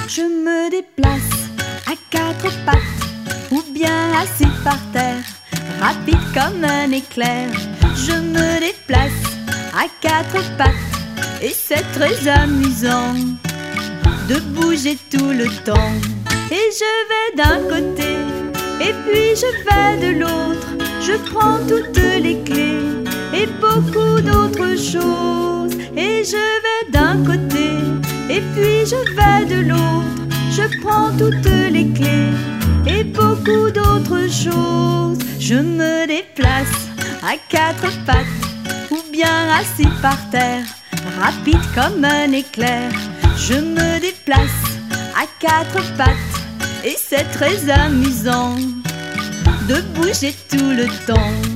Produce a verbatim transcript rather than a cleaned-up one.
Je me déplace à quatre pattes ou bien assis par terre, rapide comme un éclair. Je me déplace à quatre pattes et c'est très amusant de bouger tout le temps. Et je vais d'un côté et puis je vais de l'autre. Je prends toutes les clés et beaucoup d'autres choses. Et je vais d'un côté et puis je vais de l'autre. Je prends toutes les clés et beaucoup d'autres choses. Je me déplace à quatre pattes ou bien assis par terre, rapide comme un éclair. Je me déplace à quatre pattes et c'est très amusant de bouger tout le temps.